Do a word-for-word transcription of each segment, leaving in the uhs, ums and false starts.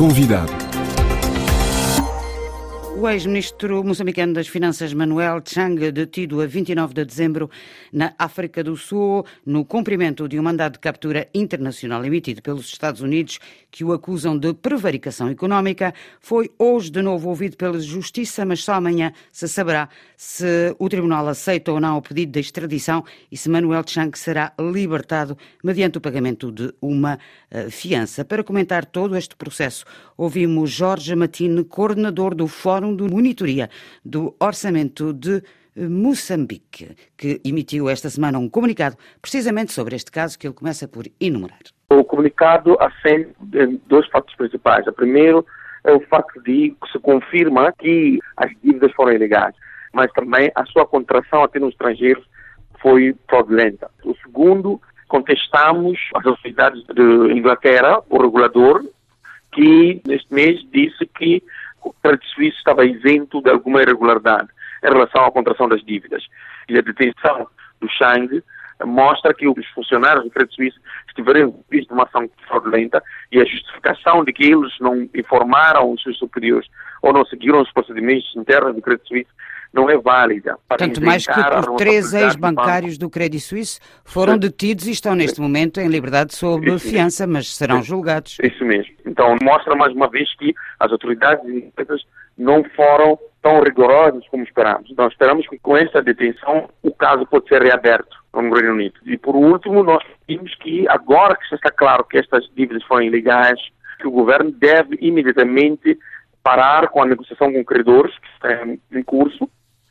Convidado. O ex-ministro moçambicano das Finanças, Manuel Chang, detido a vinte e nove de dezembro na África do Sul, no cumprimento de um mandado de captura internacional emitido pelos Estados Unidos, que o acusam de prevaricação económica, foi hoje de novo ouvido pela Justiça, mas só amanhã se saberá se o Tribunal aceita ou não o pedido de extradição e se Manuel Chang será libertado mediante o pagamento de uma uh, fiança. Para comentar todo este processo, ouvimos Jorge Matine, coordenador do Fórum de Monitoria do Orçamento de Moçambique, que emitiu esta semana um comunicado precisamente sobre este caso que ele começa por enumerar. O comunicado assenta dois fatos principais. O primeiro é o facto de que se confirma que as dívidas foram ilegais, mas também a sua contração até nos estrangeiros foi fraudulenta. O segundo, contestamos as autoridades de Inglaterra, o regulador, que neste mês disse que o Credit Suisse estava isento de alguma irregularidade em relação à contração das dívidas. E a detenção do Chang mostra que os funcionários do Credit Suisse estiveram envolvidos numa ação fraudulenta e a justificação de que eles não informaram os seus superiores ou não seguiram os procedimentos internos do Credit Suisse não é válida. Tanto mais que os três ex-bancários do Credit Suisse foram Sim. detidos e estão neste Sim. momento em liberdade sob Isso fiança, mesmo. mas serão Sim. julgados. Isso mesmo. Então mostra mais uma vez que as autoridades e empresas não foram tão rigorosas como esperamos. Então esperamos que com esta detenção o caso pode ser reaberto no Reino Unido. E por último, nós pedimos que agora que já está claro que estas dívidas foram ilegais, que o governo deve imediatamente parar com a negociação com credores que estão em curso,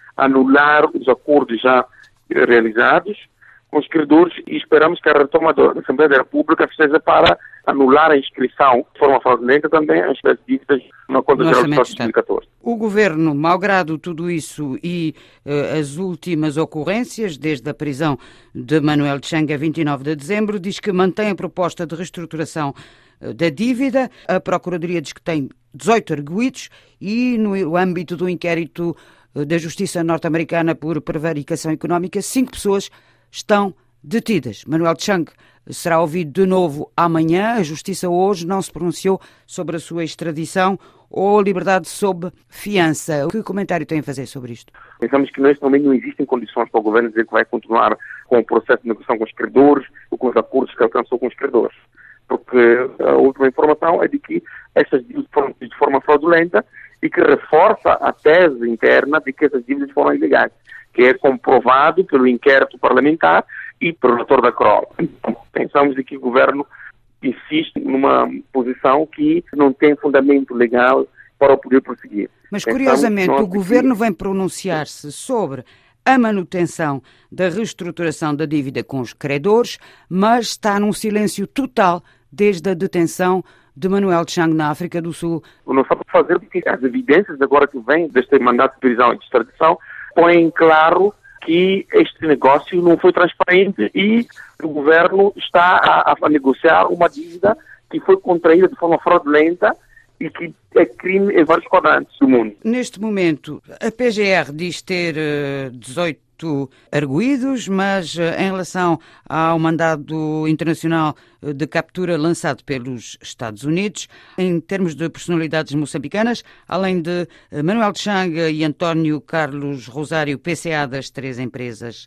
anular os acordos já realizados com os credores e esperamos que a retoma da Assembleia da República seja para anular a inscrição de forma fraudulenta também as dívidas na Conta Geral do Estado de dois mil e catorze. O Governo, malgrado tudo isso e uh, as últimas ocorrências, desde a prisão de Manuel Chang a vinte e nove de dezembro, diz que mantém a proposta de reestruturação uh, da dívida. A Procuradoria diz que tem dezoito arguidos e no âmbito do inquérito uh, da Justiça norte-americana por prevaricação económica, cinco pessoas estão detidas. Manuel Chang será ouvido de novo amanhã. A Justiça hoje não se pronunciou sobre a sua extradição ou liberdade sob fiança. Que comentário tem a fazer sobre isto? Pensamos que neste momento não existem condições para o governo dizer que vai continuar com o processo de negociação com os credores ou com os acordos que alcançou com os credores. Porque a última informação é de que essas dívidas foram de forma fraudulenta e que reforça a tese interna de que essas dívidas foram ilegais, que é comprovado pelo inquérito parlamentar e pelo relator da C R O L. Então, pensamos de que o governo insiste numa posição que não tem fundamento legal para o poder prosseguir. Mas, curiosamente, o governo vem pronunciar-se sobre a manutenção da reestruturação da dívida com os credores, mas está num silêncio total desde a detenção de Manuel Chang na África do Sul. Não sabe fazer porque as evidências agora que vêm deste mandato de prisão e de extradição põem claro que este negócio não foi transparente e o governo está a, a negociar uma dívida que foi contraída de forma fraudulenta e que é crime em vários quadrantes do mundo. Neste momento, a P G R diz ter uh, dezoito arguídos, mas uh, em relação ao mandado internacional de captura lançado pelos Estados Unidos, em termos de personalidades moçambicanas, além de uh, Manuel Chang e António Carlos Rosário, P C A das três empresas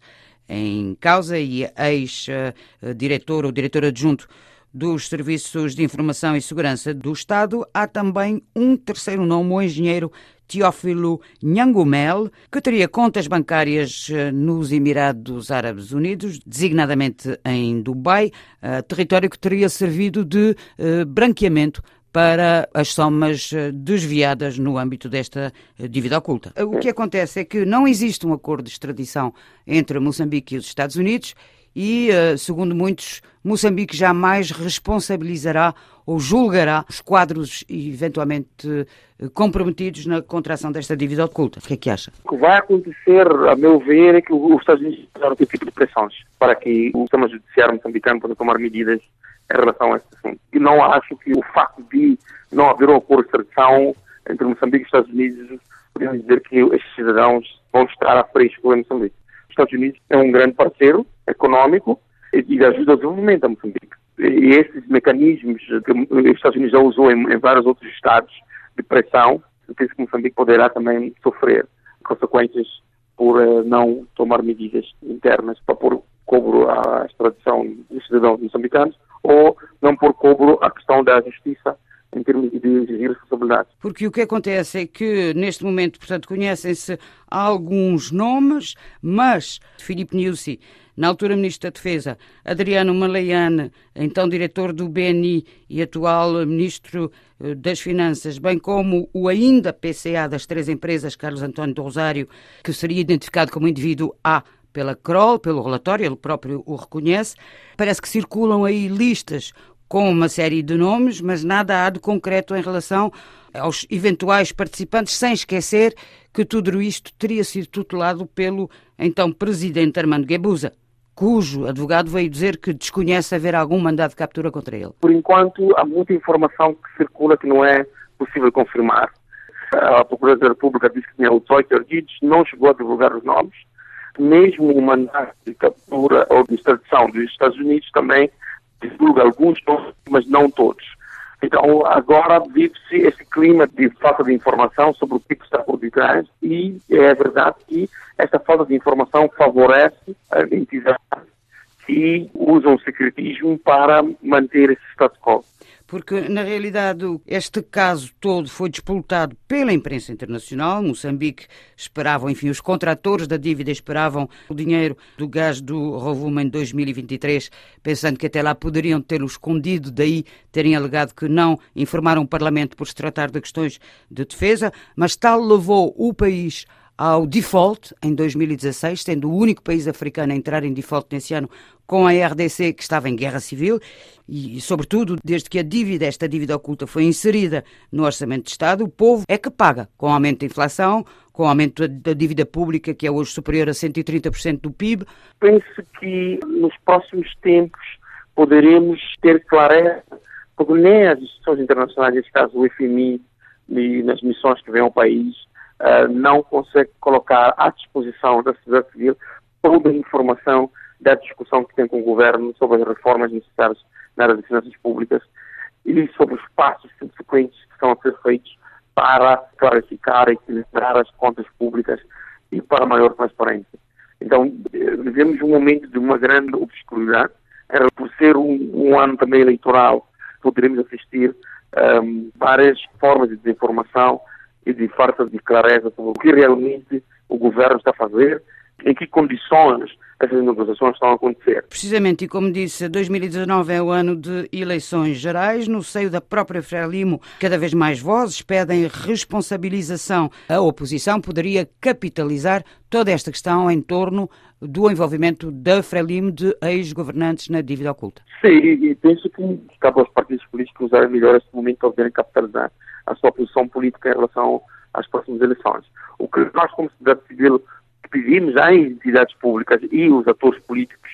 em causa e ex-diretor ou diretor adjunto dos Serviços de Informação e Segurança do Estado, há também um terceiro nome, o engenheiro Teófilo Nhangumel, que teria contas bancárias nos Emirados Árabes Unidos, designadamente em Dubai, território que teria servido de branqueamento para as somas desviadas no âmbito desta dívida oculta. O que acontece é que não existe um acordo de extradição entre Moçambique e os Estados Unidos e, segundo muitos, Moçambique jamais responsabilizará ou julgará os quadros eventualmente comprometidos na contração desta dívida oculta. O que é que acha? O que vai acontecer, a meu ver, é que os Estados Unidos fizeram outro tipo de pressões para que o sistema judiciário moçambicano possa tomar medidas em relação a este assunto. E não acho que o facto de não haver um acordo de extradição entre Moçambique e os Estados Unidos podemos dizer que estes cidadãos vão estar à frente em Moçambique. Os Estados Unidos é um grande parceiro econômico e ajuda ao desenvolvimento a Moçambique. E esses mecanismos que os Estados Unidos já usou em, em vários outros estados de pressão, eu penso que Moçambique poderá também sofrer consequências por uh, não tomar medidas internas para pôr cobro à extradição dos cidadãos moçambicanos ou não pôr cobro à questão da justiça em termos de exigir responsabilidade. Porque o que acontece é que, neste momento, portanto, conhecem-se alguns nomes, mas Filipe Nyusi, na altura Ministro da Defesa, Adriano Maleiane, então diretor do B N I e atual Ministro das Finanças, bem como o ainda P C A das três empresas, Carlos António do Rosário, que seria identificado como indivíduo A pela C R O L, pelo relatório, ele próprio o reconhece. Parece que circulam aí listas com uma série de nomes, mas nada há de concreto em relação aos eventuais participantes, sem esquecer que tudo isto teria sido tutelado pelo então Presidente Armando Guebuza, cujo advogado veio dizer que desconhece haver algum mandado de captura contra ele. Por enquanto, há muita informação que circula que não é possível confirmar. A Procuradoria da República disse que tinha dezoito arguidos, não chegou a divulgar os nomes. Mesmo o mandato de captura ou de extradição dos Estados Unidos também divulga alguns nomes, mas não todos. Então, agora vive-se esse clima de falta de informação sobre o que está por detrás e é verdade que esta falta de informação favorece as entidades que usam o secretismo para manter esse status quo. Porque, na realidade, este caso todo foi despoltado pela imprensa internacional. Moçambique esperavam, enfim, os contratores da dívida esperavam o dinheiro do gás do Rovuma em dois mil e vinte e três, pensando que até lá poderiam tê-lo escondido, daí terem alegado que não informaram o Parlamento por se tratar de questões de defesa, mas tal levou o país ao default em dois mil e dezasseis, sendo o único país africano a entrar em default nesse ano com a R D C, que estava em guerra civil, e, sobretudo, desde que a dívida, esta dívida oculta, foi inserida no Orçamento de Estado, o povo é que paga, com o aumento da inflação, com o aumento da dívida pública, que é hoje superior a cento e trinta por cento do P I B. Penso que nos próximos tempos poderemos ter clareza, porque nem as instituições internacionais, neste caso o F M I, e nas missões que vêm ao país, Uh, não consegue colocar à disposição da sociedade civil toda a informação da discussão que tem com o governo sobre as reformas necessárias na área de finanças públicas e sobre os passos subsequentes que estão a ser feitos para clarificar e equilibrar as contas públicas e para maior transparência. Então, vivemos um momento de uma grande obscuridade. Era por ser um, um ano também eleitoral, poderemos assistir um, várias formas de desinformação e de falta de clareza sobre o que realmente o governo está a fazer, em que condições essas negociações estão a acontecer. Precisamente, e como disse, dois mil e dezanove é o ano de eleições gerais. No seio da própria Frelimo, cada vez mais vozes pedem responsabilização. A oposição poderia capitalizar toda esta questão em torno do envolvimento da Frelimo de ex-governantes na dívida oculta. Sim, e penso que cabe aos partidos políticos usarem melhor este momento para poderem capitalizar a sua posição política em relação às próximas eleições. O que nós, como sociedade civil, pedimos às entidades públicas e os atores políticos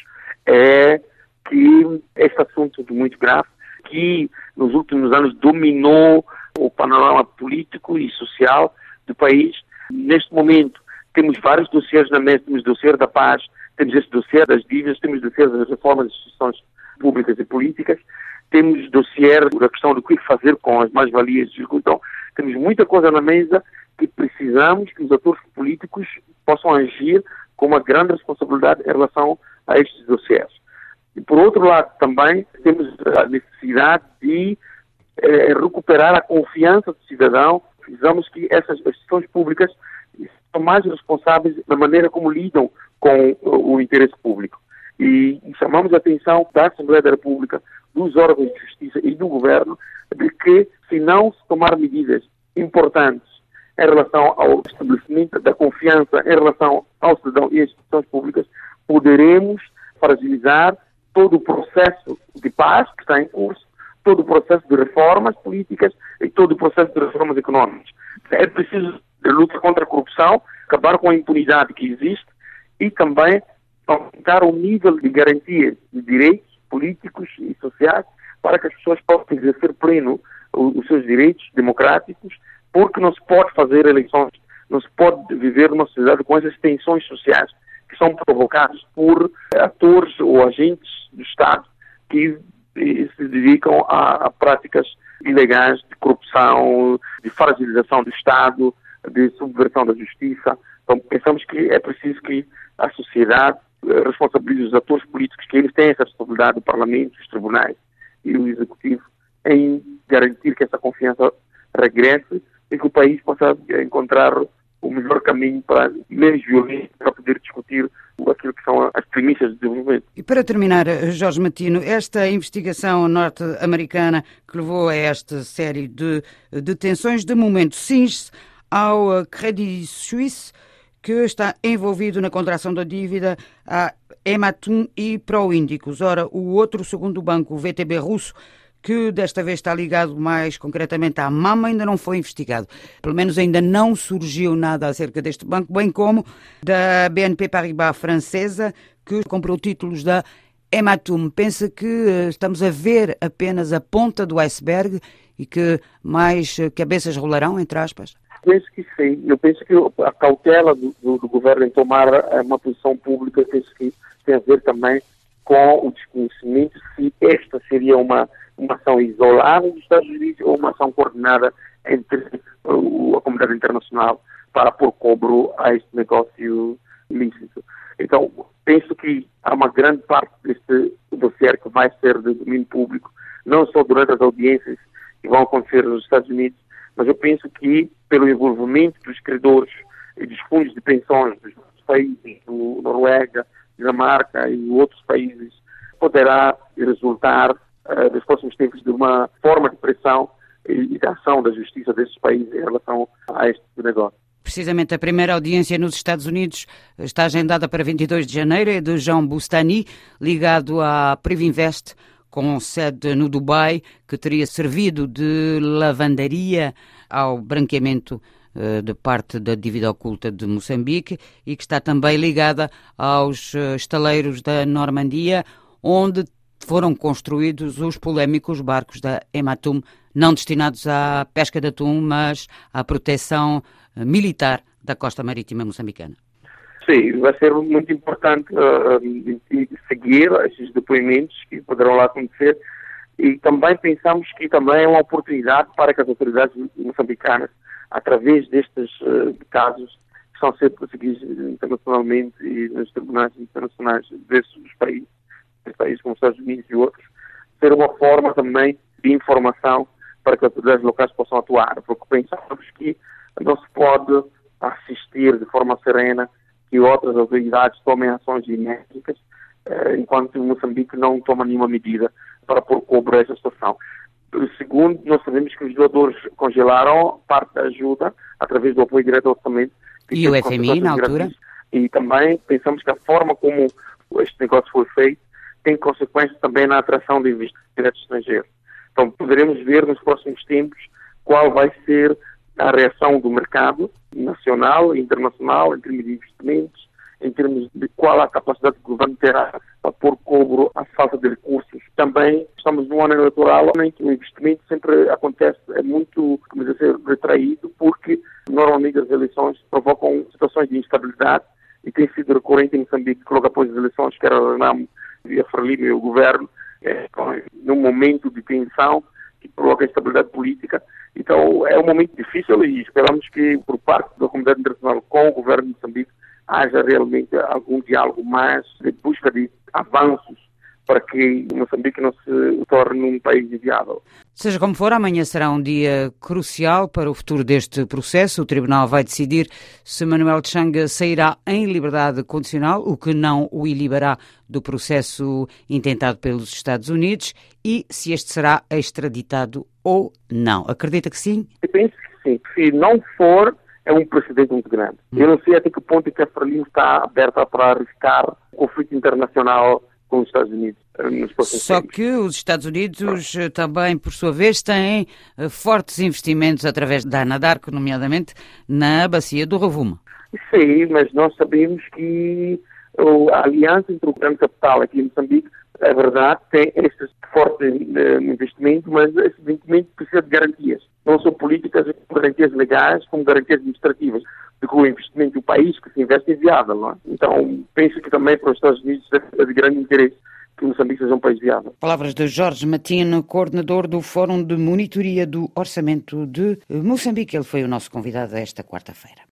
é que este assunto é muito grave, que nos últimos anos dominou o panorama político e social do país. Neste momento, temos vários dossiês na mesa, temos o dossiê da paz, temos este dossiê das dívidas, temos o dossiê das reformas das instituições públicas e políticas, temos o dossiê da questão do que fazer com as mais-valias. Então, temos muita coisa na mesa que precisamos que os atores políticos possam agir com uma grande responsabilidade em relação a estes dossiês. E, por outro lado, também temos a necessidade de eh, recuperar a confiança do cidadão. Precisamos que essas instituições públicas são mais responsáveis na maneira como lidam com o, o interesse público. E chamamos a atenção da Assembleia da República, dos órgãos de justiça e do governo, de que, se não se tomar medidas importantes em relação ao estabelecimento da confiança em relação ao cidadão e às instituições públicas, poderemos fragilizar todo o processo de paz que está em curso, todo o processo de reformas políticas e todo o processo de reformas económicas. É preciso lutar contra a corrupção, acabar com a impunidade que existe e também aumentar o nível de garantia de direitos políticos e sociais para que as pessoas possam exercer pleno os seus direitos democráticos, porque não se pode fazer eleições, não se pode viver numa sociedade com essas tensões sociais que são provocadas por atores ou agentes do Estado que e se dedicam a, a práticas ilegais de corrupção, de fragilização do Estado, de subversão da justiça. Então, pensamos que é preciso que a sociedade responsabilize os atores políticos, que eles têm essa responsabilidade, o Parlamento, os tribunais e o Executivo, em garantir que essa confiança regresse e que o país possa encontrar o melhor caminho para menos violência, para poder discutir aquilo que são as premissas de desenvolvimento. E para terminar, Jorge Matino, esta investigação norte-americana que levou a esta série de detenções, de momento cinge-se ao Credit Suisse, que está envolvido na contração da dívida a Hematun e Proíndicos. Ora, o outro segundo banco, o V T B russo, que desta vez está ligado mais concretamente à Mama, ainda não foi investigado. Pelo menos ainda não surgiu nada acerca deste banco, bem como da B N P Paribas francesa, que comprou títulos da Hematun. Pensa que estamos a ver apenas a ponta do iceberg e que mais cabeças rolarão, entre aspas? Penso que sim. Eu penso que a cautela do, do, do governo em tomar uma posição pública, penso que tem a ver também com o desconhecimento se esta seria uma, uma ação isolada dos Estados Unidos ou uma ação coordenada entre uh, a comunidade internacional para pôr cobro a este negócio ilícito. Então, penso que há uma grande parte deste dossiê que vai ser de domínio público, não só durante as audiências que vão acontecer nos Estados Unidos, mas eu penso que, pelo envolvimento dos credores e dos fundos de pensões dos países, do Noruega, Dinamarca e outros países, poderá resultar, uh, nos próximos tempos, de uma forma de pressão e de ação da justiça desses países em relação a este negócio. Precisamente a primeira audiência nos Estados Unidos está agendada para vinte e dois de janeiro, é de Jean Boustany, ligado à Privinvest, com sede no Dubai, que teria servido de lavandaria ao branqueamento uh, de parte da dívida oculta de Moçambique e que está também ligada aos uh, estaleiros da Normandia, onde foram construídos os polémicos barcos da Hematun, não destinados à pesca de atum, mas à proteção uh, militar da costa marítima moçambicana. Sim, vai ser muito importante uh, seguir esses depoimentos que poderão lá acontecer e também pensamos que também é uma oportunidade para que as autoridades moçambicanas, através destes uh, casos que estão a ser perseguidos internacionalmente e nos tribunais internacionais desses países, países como os Estados Unidos e outros, ser uma forma também de informação para que as autoridades locais possam atuar, porque pensamos que não se pode assistir de forma serena que outras autoridades tomem ações enérgicas, eh, enquanto Moçambique não toma nenhuma medida para pôr cobro a essa situação. Segundo, nós sabemos que os doadores congelaram parte da ajuda através do apoio direto ao orçamento. E o F M I, na altura? Gratis. E também pensamos que a forma como este negócio foi feito tem consequências também na atração de investimentos diretos estrangeiros. Então, poderemos ver nos próximos tempos qual vai ser a reação do mercado nacional e internacional em termos de investimentos, em termos de qual a capacidade que o governo terá para pôr cobro à falta de recursos. Também estamos num ano eleitoral em que o investimento sempre acontece, é muito, como dizer, retraído, porque normalmente as eleições provocam situações de instabilidade e tem sido recorrente em Moçambique, que logo após as eleições, que era a Renamo e a Frelimo e o governo, é, num momento de tensão que provoca instabilidade política. Então, é um momento difícil e esperamos que, por parte da comunidade internacional com o governo de Moçambique, haja realmente algum diálogo mais de busca de avanços para que Moçambique não se torne um país inviável. Seja como for, amanhã será um dia crucial para o futuro deste processo. O Tribunal vai decidir se Manuel Changa sairá em liberdade condicional, o que não o ilibará do processo intentado pelos Estados Unidos, e se este será extraditado ou não. Acredita que sim? Eu penso que sim. Se não for, é um precedente muito grande. Hum. Eu não sei até que ponto que a Frelimo está aberta para arriscar o conflito internacional com os Estados Unidos. Só tempos. que os Estados Unidos também, por sua vez, têm fortes investimentos através da Anadarko, nomeadamente na bacia do Rovuma. Sim, mas nós sabemos que a aliança entre o grande capital aqui em Moçambique, é verdade, tem este forte investimento, mas esse investimento precisa de garantias. Não são políticas como garantias legais, como garantias administrativas, de que o investimento do país que se investe é viável. Não é? Então, penso que também para os Estados Unidos é de grande interesse que Moçambique seja um país viável. Palavras de Jorge Matino, coordenador do Fórum de Monitoria do Orçamento de Moçambique. Ele foi o nosso convidado esta quarta-feira.